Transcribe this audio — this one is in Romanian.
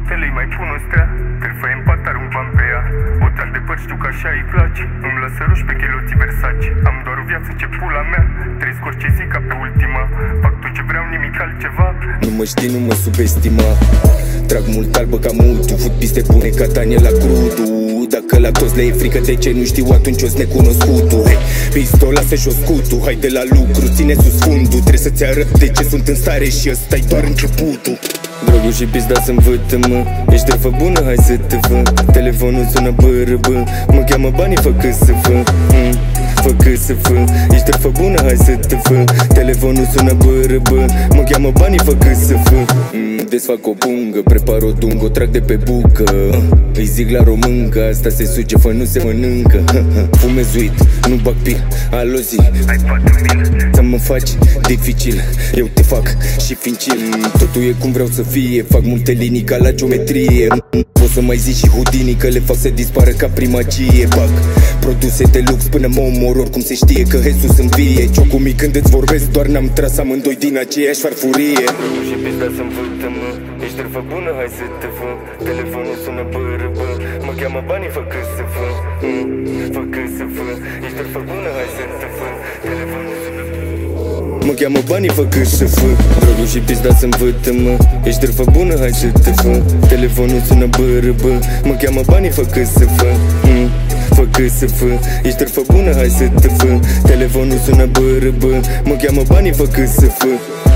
Telei mai pun o stea, te fai în pat, arunc bani pe ea. O trag de păr, știu că așa îi place. Îmi lăsă ruși pe cheloții Versace. Am doar o viață, ce pula mea. Trăiesc orice zi ca pe ultima. Fac tot ce vreau, nimic altceva. Nu mă știi, nu mă subestima. Trag mult albă ca mutu. Fut piste bune ca Daniela Crudu. Dacă la toți le e frică de ce nu știu, atunci o-s necunoscutul. Hey, pistol, lasă jos scutul. Hai de la lucru, ține sus fundul. Trebuie să-ți arăt de ce sunt în stare și ăsta-i doar începutul. Drogul și pizda să învătă-mă. Ești drăfă bună, hai să te fă. Telefonul sună bărăbă. Mă cheamă banii, fă că să fă. Fă că să fă. Ești drăfă bună, hai să te fă. Telefonul sună bărăbă. Mă cheamă banii, fă că să fă. Desfac o pungă, prepar o dungă, o trag de pe bucă. Îi zic la româncă, asta se suge, fă nu se mănâncă. Fumezuit, nu bag pil, alo zi. Ai 4.000 să mă faci dificil, eu te fac și fincil. Totul e cum vreau să fie, fac multe linii ca la geometrie. Poți să mai zici și Houdini că le fac să dispară ca primagie. Fac produse de lux până mă omor, oricum se știe că Jesus învie. Ciocul mic când îți vorbesc, doar n-am tras amândoi din aceeași farfurie. Drogul și pizda să învătă-mă. Ești drăfă bună, hai să te fă. Telefonul sună bărăbă. Mă cheamă banii, fă că să fă. Fă că să fă. Ești drăfă bună, hai să te fă. Telefonul sună bărăbă. Mă cheamă banii, fă că să fă. Drogul și pizda să învătă-mă. Ești drăfă bună, hai să te fă. Telefonul sună bărăbă. Mă cheamă banii, fă că să fă. Fă că să fă. Ești drăfă bună, hai să te fă. Telefonul sună bărăbă. Mă cheamă banii, fă că să fă.